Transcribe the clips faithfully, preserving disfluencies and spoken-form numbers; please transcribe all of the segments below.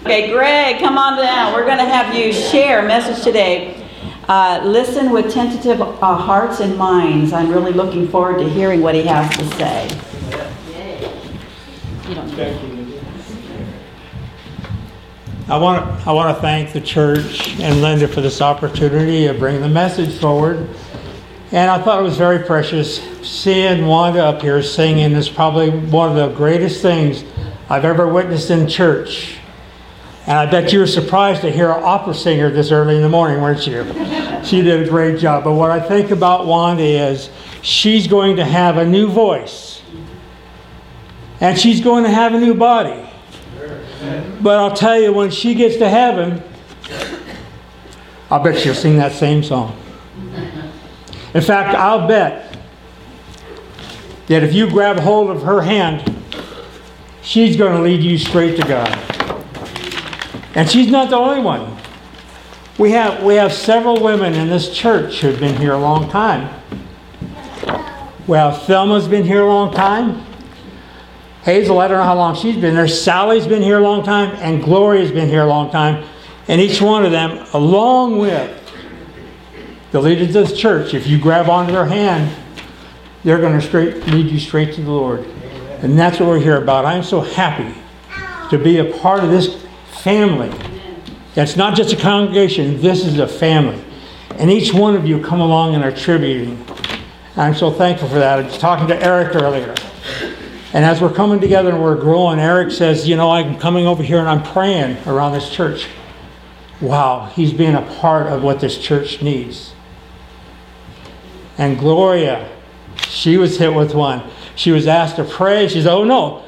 Okay, Greg, come on down. We're going to have you share a message today. Uh, listen with tentative uh, hearts and minds. I'm really looking forward to hearing what he has to say. You don't Thank you. I want to I want to thank the church and Linda for this opportunity to bring the message forward. And I thought it was very precious. Seeing Wanda up here singing is probably one of the greatest things I've ever witnessed in church. And I bet you were surprised to hear an opera singer this early in the morning, weren't you? She did a great job. But what I think about Wanda is she's going to have a new voice. And she's going to have a new body. But I'll tell you, when she gets to heaven, I'll bet she'll sing that same song. In fact, I'll bet that if you grab hold of her hand, she's going to lead you straight to God. And she's not the only one. We have we have several women in this church who've been here a long time. Well, Thelma's been here a long time. Hazel, I don't know how long she's been there. Sally's been here a long time. And Gloria's been here a long time. And each one of them, along with the leaders of this church, if you grab onto their hand, they're going to straight lead you straight to the Lord. And that's what we're here about. I'm so happy to be a part of this family. That's not just a congregation. This is a family. And each one of you come along and are tributing. I'm so thankful for that. I was talking to Eric earlier. And as we're coming together and we're growing, Eric says, you know, I'm coming over here and I'm praying around this church. Wow, he's being a part of what this church needs. And Gloria, she was hit with one. She was asked to pray. She said, oh no,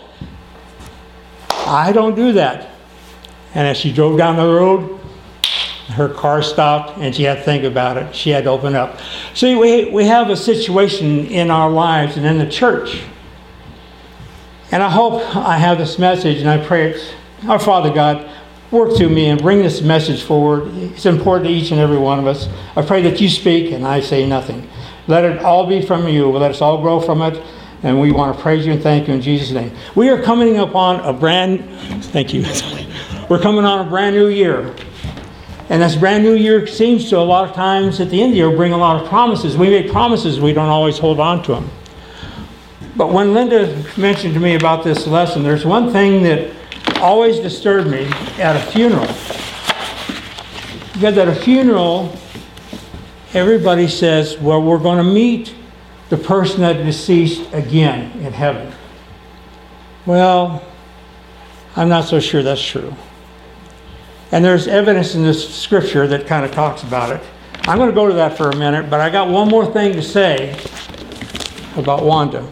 I don't do that. And as she drove down the road, her car stopped and she had to think about it. She had to open up. See, we, we have a situation in our lives and in the church. And I hope I have this message, and I pray it's, our Father God, work through me and bring this message forward. It's important to each and every one of us. I pray that you speak and I say nothing. Let it all be from you. Let us all grow from it. And we want to praise you and thank you in Jesus' name. We are coming upon a brand, thank you. We're coming on a brand new year. And this brand new year seems to a lot of times at the end of the year bring a lot of promises. We make promises, we don't always hold on to them. But when Linda mentioned to me about this lesson, there's one thing that always disturbed me at a funeral. Because at a funeral, everybody says, well, we're going to meet the person that deceased again in heaven. Well, I'm not so sure that's true. And there's evidence in this scripture that kind of talks about it. I'm going to go to that for a minute, but I got one more thing to say about Wanda.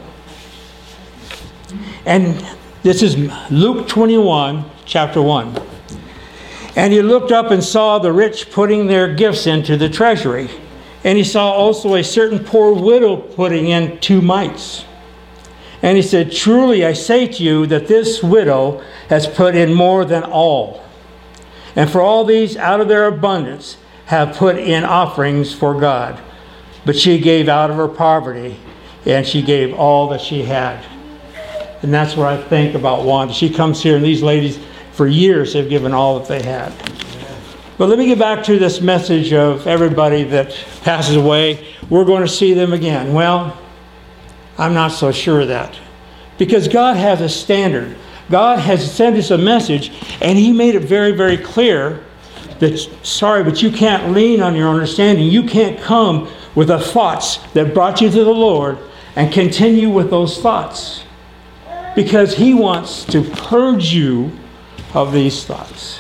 And this is Luke twenty-one, chapter one. And he looked up and saw the rich putting their gifts into the treasury. And he saw also a certain poor widow putting in two mites. And he said, truly I say to you that this widow has put in more than all. And for all these out of their abundance have put in offerings for God. But she gave out of her poverty, and she gave all that she had. And that's what I think about Wanda. She comes here, and these ladies for years have given all that they had. But let me get back to this message of everybody that passes away. We're going to see them again. Well, I'm not so sure of that. Because God has a standard. God has sent us a message, and He made it very, very clear that, sorry, but you can't lean on your understanding. You can't come with the thoughts that brought you to the Lord and continue with those thoughts. Because He wants to purge you of these thoughts.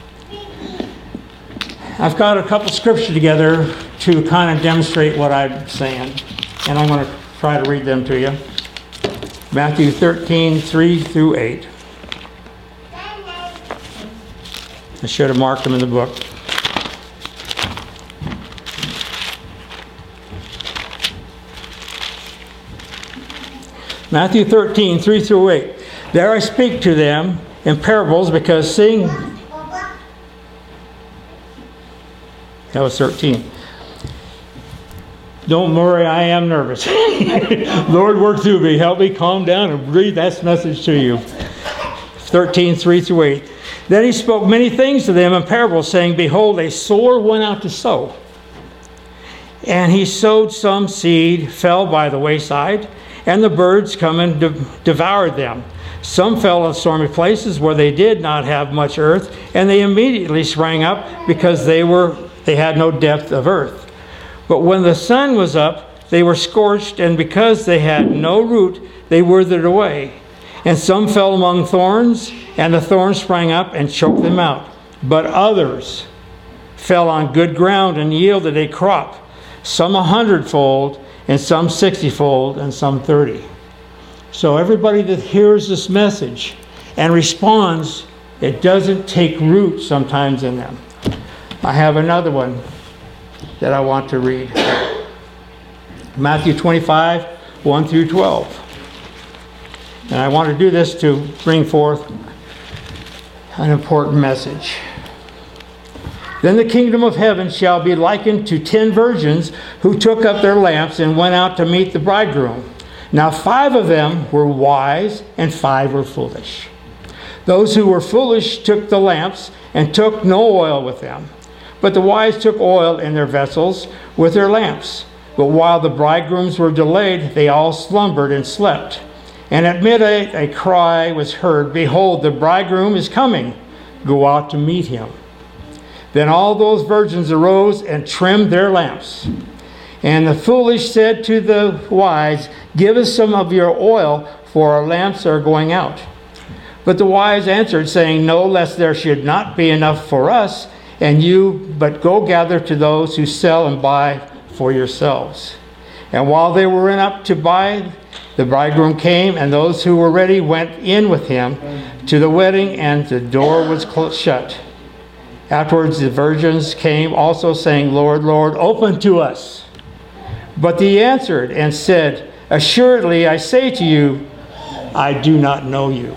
I've got a couple scriptures together to kind of demonstrate what I'm saying. And I'm going to try to read them to you. Matthew thirteen, three through eight. I should have marked them in the book. Matthew thirteen, three through eight. There I speak to them in parables, because seeing... That was thirteen. Don't worry, I am nervous. Lord, work through me. Help me calm down and read that message to you. thirteen, three through eight. Then he spoke many things to them in parables, saying, Behold, a sower went out to sow. And he sowed some seed, fell by the wayside, and the birds come and de- devoured them. Some fell on stormy places where they did not have much earth, and they immediately sprang up because they were they had no depth of earth. But when the sun was up, they were scorched, and because they had no root, they withered away. And some fell among thorns, and the thorns sprang up and choked them out. But others fell on good ground and yielded a crop, some a hundredfold, and some sixtyfold, and some thirty. So everybody that hears this message and responds, it doesn't take root sometimes in them. I have another one that I want to read. Matthew twenty-five, one through twelve. And I want to do this to bring forth an important message. Then the kingdom of heaven shall be likened to ten virgins who took up their lamps and went out to meet the bridegroom. Now five of them were wise and five were foolish. Those who were foolish took the lamps and took no oil with them. But the wise took oil in their vessels with their lamps. But while the bridegrooms were delayed, they all slumbered and slept. And at midnight a cry was heard, Behold, the bridegroom is coming. Go out to meet him. Then all those virgins arose and trimmed their lamps. And the foolish said to the wise, Give us some of your oil, for our lamps are going out. But the wise answered, saying, No, lest there should not be enough for us and you, but go gather to those who sell and buy for yourselves. And while they were in up to buy, the bridegroom came, and those who were ready went in with him to the wedding, and the door was closed, shut. Afterwards the virgins came also, saying, Lord, Lord, open to us. But he answered and said, Assuredly I say to you, I do not know you.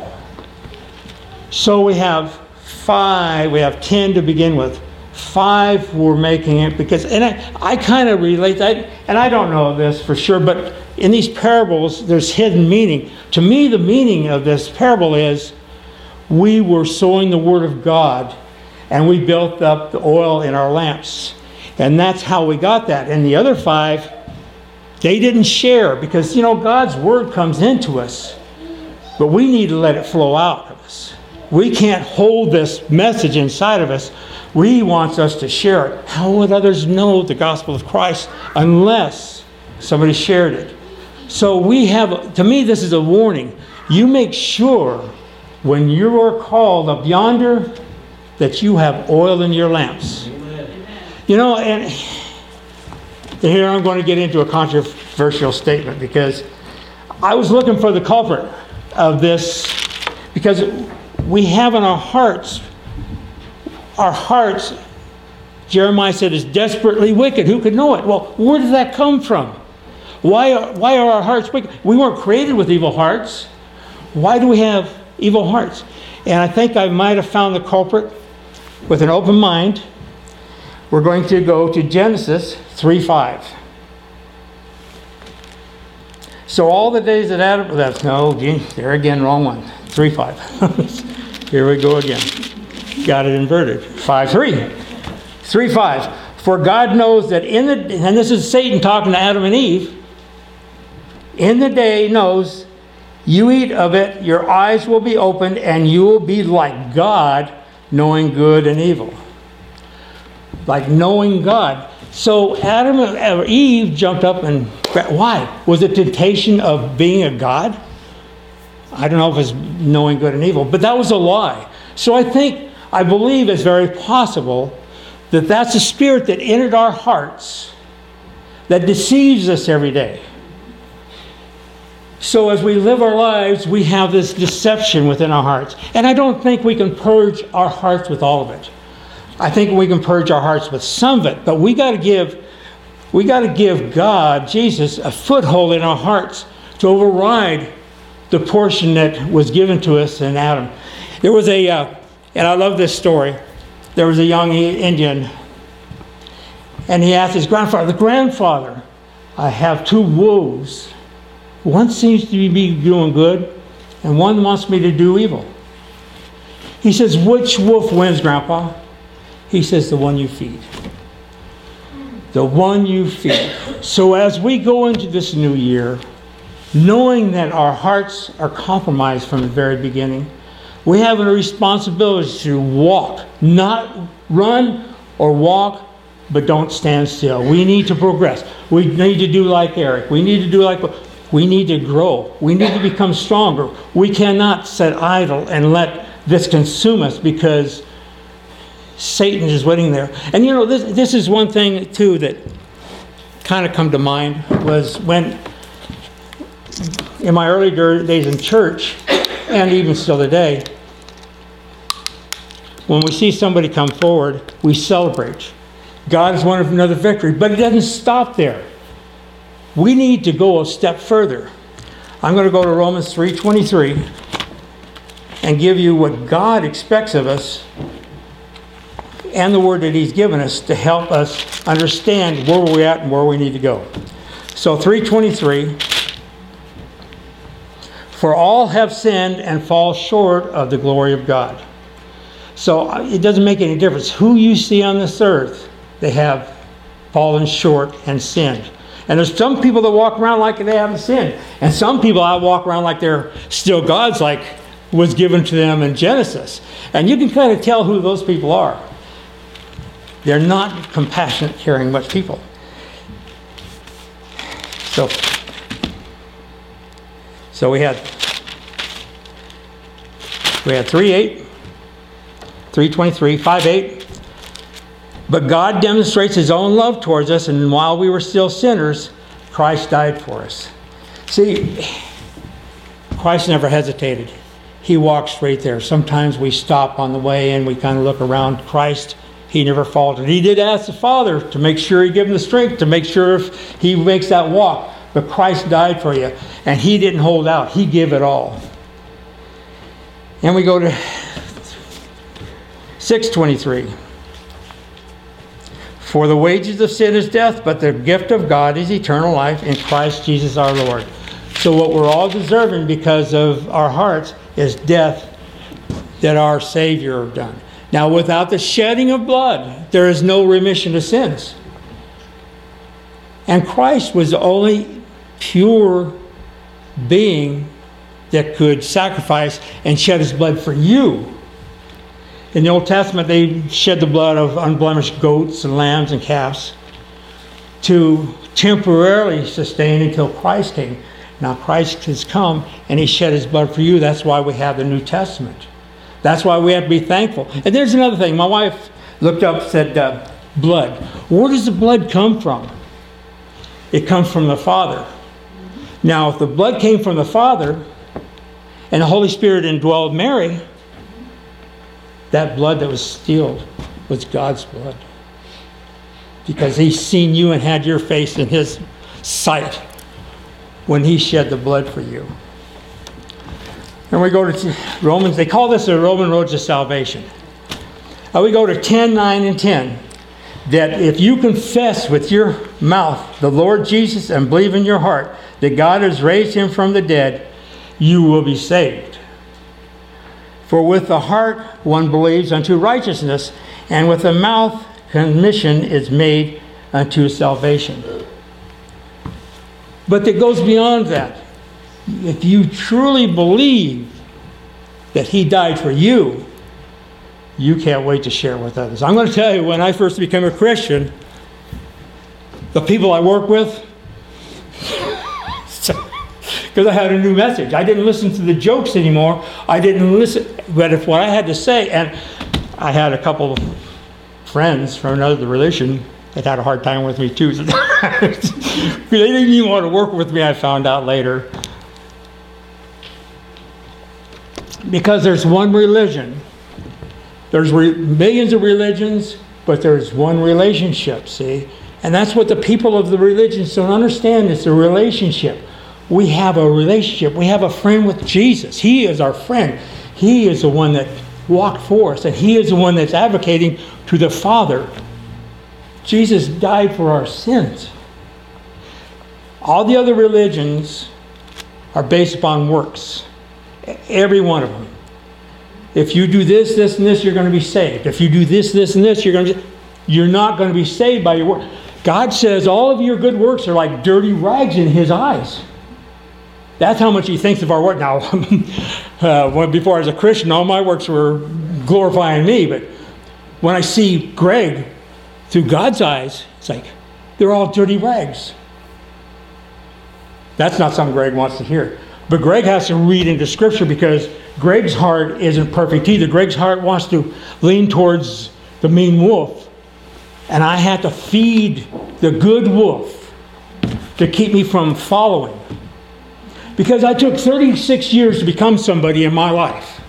So we have five, we have ten to begin with. Five were making it because, and I, I kind of relate that, and I don't know this for sure, but in these parables, there's hidden meaning. To me, the meaning of this parable is we were sowing the Word of God, and we built up the oil in our lamps. And that's how we got that. And the other five, they didn't share because, you know, God's Word comes into us, but we need to let it flow out of us. We can't hold this message inside of us. He wants us to share it. How would others know the gospel of Christ unless somebody shared it? So we have, to me, this is a warning. You make sure when you are called up yonder that you have oil in your lamps. Amen. You know, and here I'm going to get into a controversial statement because I was looking for the culprit of this because we have in our hearts, our hearts, Jeremiah said, is desperately wicked. Who could know it? Well, where does that come from? Why are, why are our hearts wicked? We weren't created with evil hearts. Why do we have evil hearts? And I think I might have found the culprit with an open mind. We're going to go to Genesis three five. So all the days that Adam, that's, no, there again, wrong one. three five. Here we go again. Got it inverted. five three. three five. For God knows that in the, and this is Satan talking to Adam and Eve, in the day knows you eat of it, your eyes will be opened, and you will be like God, knowing good and evil. Like knowing God. So Adam or Eve jumped up and, why? Was it temptation of being a God? I don't know if it's knowing good and evil, but that was a lie. So I think, I believe it's very possible that that's a spirit that entered our hearts that deceives us every day. So as we live our lives, we have this deception within our hearts. And I don't think we can purge our hearts with all of it. I think we can purge our hearts with some of it, but we got to give we got to give God, Jesus, a foothold in our hearts to override the portion that was given to us in Adam. There was a, uh, and I love this story, there was a young Indian, and he asked his grandfather, the grandfather, I have two wolves. One seems to be doing good, and one wants me to do evil. He says, which wolf wins, Grandpa? He says, the one you feed. The one you feed. So as we go into this new year, knowing that our hearts are compromised from the very beginning, we have a responsibility to walk, not run or walk, but don't stand still. We need to progress. We need to do like Eric. We need to do like, we need to grow. We need to become stronger. We cannot sit idle and let this consume us, because Satan is waiting there. And you know, this, this is one thing too that kind of come to mind, was when in my early days in church, and even still today, when we see somebody come forward, we celebrate. God has won another victory, but it doesn't stop there. We need to go a step further. I'm going to go to Romans three twenty-three and give you what God expects of us and the word that He's given us to help us understand where we're at and where we need to go. So three twenty-three, for all have sinned and fall short of the glory of God. So it doesn't make any difference who you see on this earth. They have fallen short and sinned. And there's some people that walk around like they haven't sinned. And some people I walk around like they're still God's, like was given to them in Genesis. And you can kind of tell who those people are. They're not compassionate, caring, much people. So, so we had we had three eight, three twenty-three, five eight. But God demonstrates His own love towards us, and while we were still sinners, Christ died for us. See, Christ never hesitated. He walked straight there. Sometimes we stop on the way and we kind of look around. Christ, He never faltered. He did ask the Father to make sure He give Him the strength, to make sure if He makes that walk. But Christ died for you, and He didn't hold out. He gave it all. And we go to six twenty-three. For the wages of sin is death, but the gift of God is eternal life in Christ Jesus our Lord. So what we're all deserving because of our hearts is death that our Savior done. Now, without the shedding of blood, there is no remission of sins. And Christ was the only pure being that could sacrifice and shed His blood for you. In the Old Testament, they shed the blood of unblemished goats and lambs and calves to temporarily sustain until Christ came. Now Christ has come and He shed His blood for you. That's why we have the New Testament. That's why we have to be thankful. And there's another thing. My wife looked up and said, uh, blood. Where does the blood come from? It comes from the Father. Now, if the blood came from the Father and the Holy Spirit indwelled Mary, that blood that was spilled was God's blood. Because He's seen you and had your face in His sight when He shed the blood for you. And we go to Romans. They call this the Roman road to salvation. Uh, we go to ten, nine, and ten. That if you confess with your mouth the Lord Jesus and believe in your heart that God has raised Him from the dead, you will be saved. For with the heart one believes unto righteousness, and with the mouth confession is made unto salvation. But it goes beyond that. If you truly believe that He died for you, you can't wait to share with others. I'm going to tell you, when I first became a Christian, the people I work with, because I had a new message. I didn't listen to the jokes anymore. I didn't listen, but if what I had to say, and I had a couple of friends from another religion that had a hard time with me too. They didn't even want to work with me, I found out later. Because there's one religion. There's re- millions of religions, but there's one relationship, see? And that's what the people of the religions don't understand. It's a relationship. We have a relationship. We have a friend with Jesus. He is our friend. He is the one that walked for us, and He is the one that's advocating to the Father. Jesus died for our sins. All the other religions are based upon works. Every one of them. if you do this, this, and this, you're going to be saved. If you do this, this, and this, you're going to, you're not going to be saved by your work. God says all of your good works are like dirty rags in His eyes. That's how much He thinks of our work. Now, uh, when, before I was a Christian, all my works were glorifying me. But when I see Greg through God's eyes, it's like, they're all dirty rags. That's not something Greg wants to hear. But Greg has to read into Scripture because Greg's heart isn't perfect either. Greg's heart wants to lean towards the mean wolf. And I had to feed the good wolf to keep me from following. Because I took thirty-six years to become somebody in my life.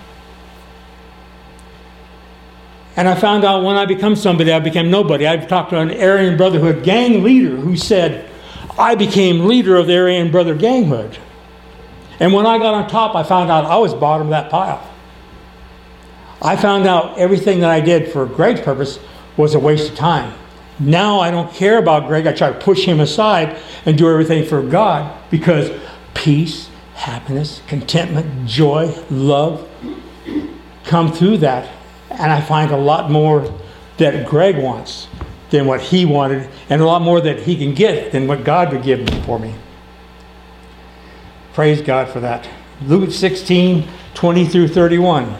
And I found out when I become somebody, I became nobody. I talked to an Aryan Brotherhood gang leader who said, I became leader of the Aryan Brother Ganghood. And when I got on top, I found out I was bottom of that pile. I found out everything that I did for Greg's purpose was a waste of time. Now I don't care about Greg. I try to push him aside and do everything for God because peace, happiness, contentment, joy, love come through that. And I find a lot more that Greg wants than what he wanted, and a lot more that he can get than what God would give for me. Praise God for that. Luke sixteen, twenty through thirty-one.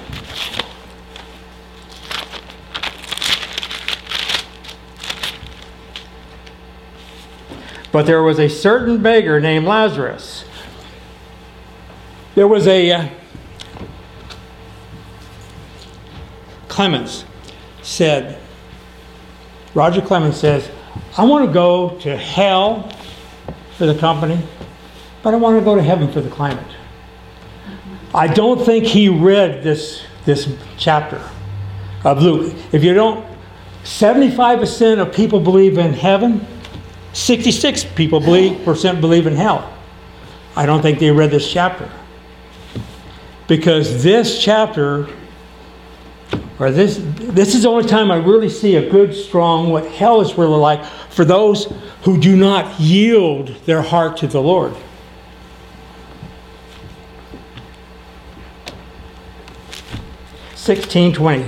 But there was a certain beggar named Lazarus. There was a uh, Clemens said, Roger Clemens says, I want to go to hell for the company, but I want to go to heaven for the climate. I don't think he read this, this chapter of Luke. If you don't, seventy-five percent of people believe in heaven, sixty-six people believe, percent believe in hell. I don't think they read this chapter. Because this chapter, or this, this is the only time I really see a good, strong, what hell is really like for those who do not yield their heart to the Lord. sixteen twenty.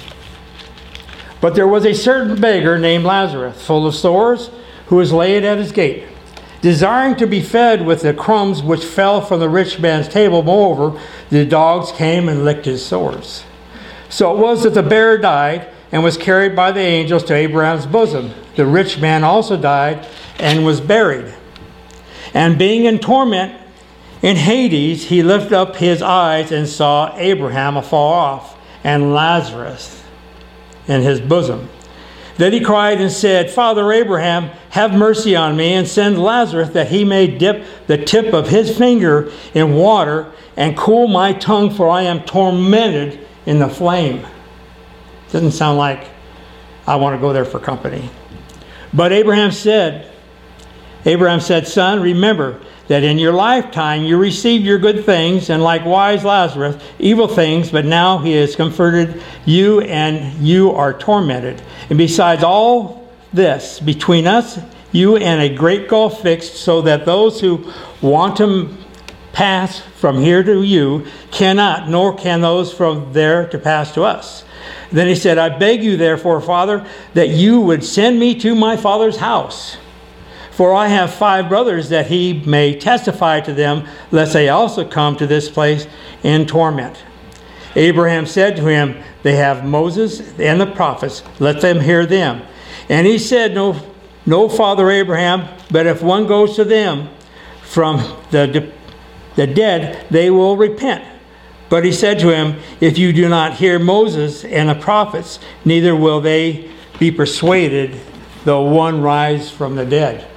But there was a certain beggar named Lazarus, full of sores, who was laid at his gate, desiring to be fed with the crumbs which fell from the rich man's table. Moreover, the dogs came and licked his sores. So it was that the beggar died and was carried by the angels to Abraham's bosom. The rich man also died and was buried. And being in torment in Hades, he lifted up his eyes and saw Abraham afar off, and Lazarus in his bosom. Then he cried and said, Father Abraham, have mercy on me, and send Lazarus that he may dip the tip of his finger in water and cool my tongue, for I am tormented in the flame. Doesn't sound like I want to go there for company. But Abraham said, Abraham said, Son, remember that in your lifetime you received your good things, and likewise Lazarus evil things, but now he has comforted you, and you are tormented. And besides all this, between us, you and a great gulf fixed, so that those who want to pass from here to you cannot, nor can those from there to pass to us. Then he said, I beg you therefore, Father, that you would send me to my father's house. For I have five brothers, that he may testify to them, lest they also come to this place in torment. Abraham said to him, They have Moses and the prophets, let them hear them. And he said, No, no, Father Abraham, but if one goes to them from the, the dead, they will repent. But he said to him, If you do not hear Moses and the prophets, neither will they be persuaded, though one rise from the dead.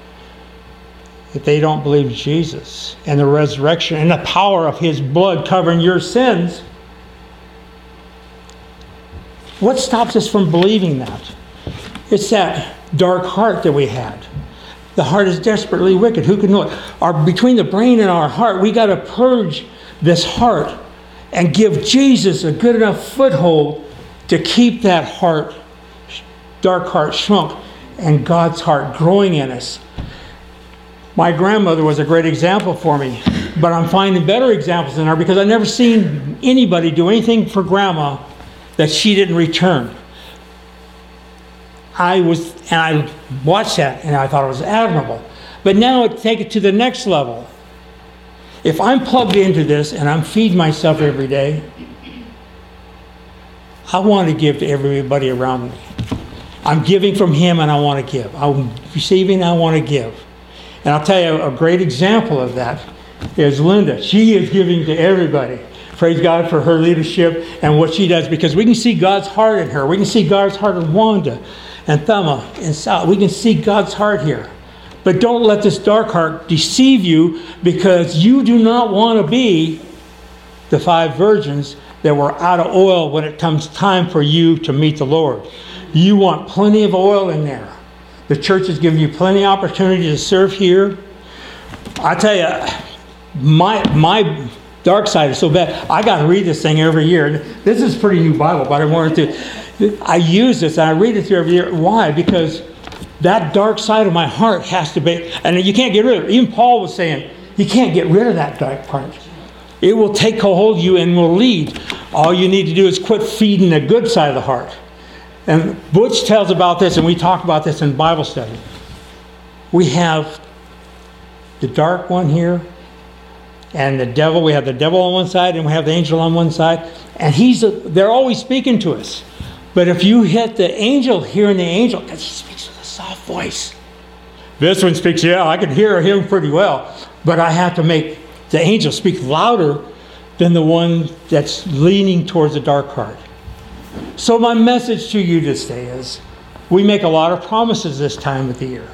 If they don't believe Jesus and the resurrection and the power of his blood covering your sins, what stops us from believing that? It's that dark heart that we had. The heart is desperately wicked. Who can know it? Our, between the brain and our heart, we got to purge this heart and give Jesus a good enough foothold to keep that heart, dark heart, shrunk, and God's heart growing in us. My grandmother was a great example for me. But I'm finding better examples in her because I've never seen anybody do anything for Grandma that she didn't return. I was, and I watched that and I thought it was admirable. But now take it to the next level. If I'm plugged into this and I'm feeding myself every day, I want to give to everybody around me. I'm giving from Him and I want to give. I'm receiving and I want to give. And I'll tell you a great example of that is Linda. She is giving to everybody. Praise God for her leadership and what she does, because we can see God's heart in her. We can see God's heart in Wanda and Thama and Sal. We can see God's heart here. But don't let this dark heart deceive you, because you do not want to be the five virgins that were out of oil when it comes time for you to meet the Lord. You want plenty of oil in there. The church has given you plenty of opportunity to serve here. I tell you, my my dark side is so bad. I got to read this thing every year. This is a pretty new Bible, but I wanted to. I use this and I read it through every year. Why? Because that dark side of my heart has to be, and you can't get rid of it. Even Paul was saying, you can't get rid of that dark part. It will take hold of you and will lead. All you need to do is quit feeding the good side of the heart. And Butch tells about this, and we talk about this in Bible study. We have the dark one here, and the devil. We have the devil on one side, and we have the angel on one side. And he's a, they're always speaking to us. But if you hit the angel, hearing the angel, because he speaks with a soft voice. This one speaks, yeah, I can hear him pretty well. But I have to make the angel speak louder than the one that's leaning towards the dark heart. So my message to you this day is, we make a lot of promises this time of the year.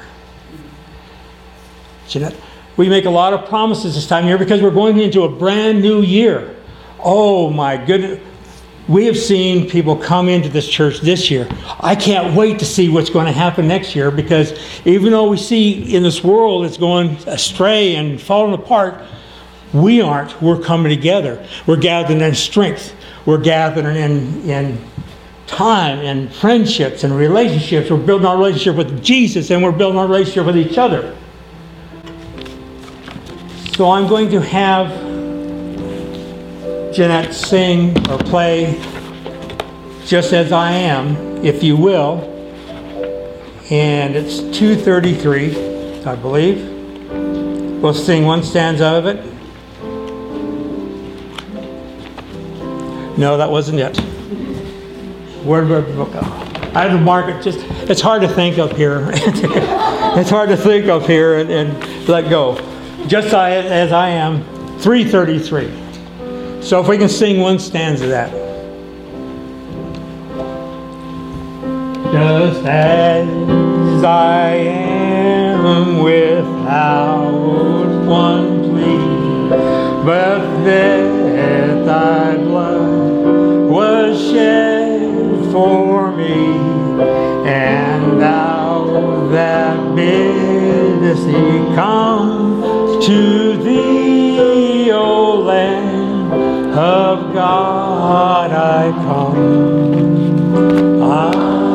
Jeanette, we make a lot of promises this time of year because we're going into a brand new year. Oh my goodness. We have seen people come into this church this year. I can't wait to see what's going to happen next year, because even though we see in this world it's going astray and falling apart, we aren't. We're coming together. We're gathering in strength. We're gathering in, in time and friendships and relationships. We're building our relationship with Jesus, and we're building our relationship with each other. So I'm going to have Jeanette sing or play Just As I Am, if you will. And it's two thirty-three, I believe. We'll sing one stanza of it. No, that wasn't it. Where did the book go? I had to mark it. Just, it's hard to think up here. It's hard to think up here and, and let go. Just as I Am, three thirty-three. So if we can sing one stanza of that. Just as I am, without one plea, but that thy blood was shed for me, and thou that biddest me come to thee, O Lamb of God, I come. I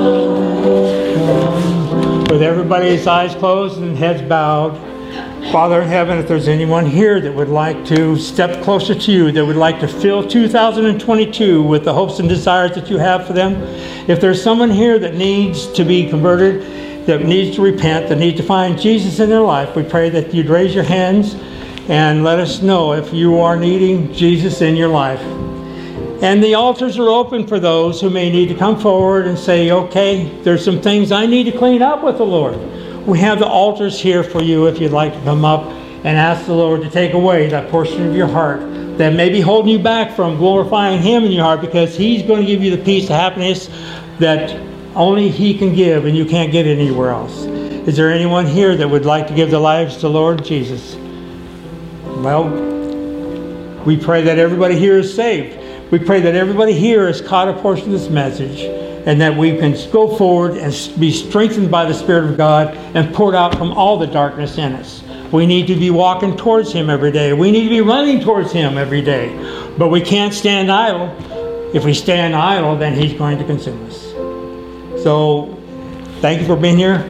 come. With everybody's eyes closed and heads bowed, Father in heaven, if there's anyone here that would like to step closer to you, that would like to fill two thousand twenty-two with the hopes and desires that you have for them, if there's someone here that needs to be converted, that needs to repent, that needs to find Jesus in their life, we pray that you'd raise your hands and let us know if you are needing Jesus in your life. And the altars are open for those who may need to come forward and say, okay, there's some things I need to clean up with the Lord. We have the altars here for you if you'd like to come up and ask the Lord to take away that portion of your heart that may be holding you back from glorifying Him in your heart, because He's going to give you the peace and happiness that only He can give, and you can't get it anywhere else. Is there anyone here that would like to give their lives to Lord Jesus? Well, we pray that everybody here is saved. We pray that everybody here has caught a portion of this message, and that we can go forward and be strengthened by the Spirit of God and poured out from all the darkness in us. We need to be walking towards Him every day. We need to be running towards Him every day. But we can't stand idle. If we stand idle, then He's going to consume us. So, thank you for being here.